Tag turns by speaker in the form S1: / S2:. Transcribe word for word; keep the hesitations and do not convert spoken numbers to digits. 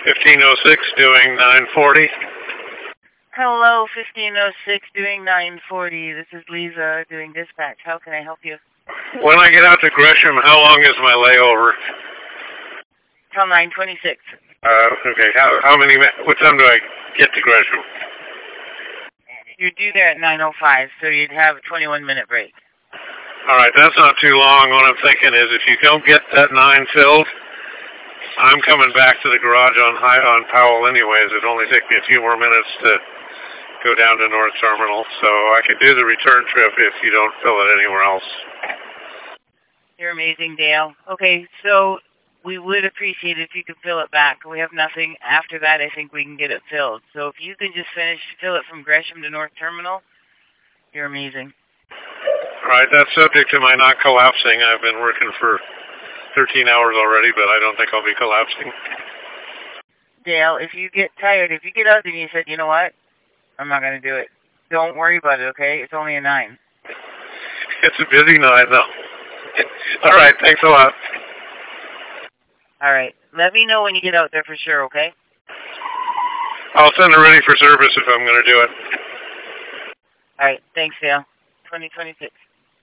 S1: fifteen oh six doing nine forty.
S2: Hello, fifteen oh six doing nine forty. This is Lisa doing dispatch. How can I help you?
S1: When I get out to Gresham, how long is my layover?
S2: Till nine twenty-six.
S1: Uh, okay. How how many? What time do I get to Gresham?
S2: You're due there at nine oh five, so you'd have a twenty-one minute break.
S1: All right, that's not too long. What I'm thinking is, if you don't get that nine filled, I'm coming back to the garage on high on Powell anyways. It'd only take me a few more minutes to go down to North Terminal, so I could do the return trip if you don't fill it anywhere else.
S2: You're amazing, Dale. Okay, so we would appreciate it if you could fill it back. We have nothing after that. I think we can get it filled. So if you can just finish, fill it from Gresham to North Terminal, you're amazing.
S1: All right, that's subject to my not collapsing. I've been working for thirteen hours already, but I don't think I'll be collapsing.
S2: Dale, if you get tired, if you get out there and you said, you know what, I'm not going to do it, don't worry about it, okay? It's only a nine.
S1: It's a busy nine, though. All right, thanks a lot.
S2: All right, let me know when you get out there for sure, okay?
S1: I'll send it ready for service if I'm going to do it.
S2: All right, thanks, Dale. twenty twenty-six.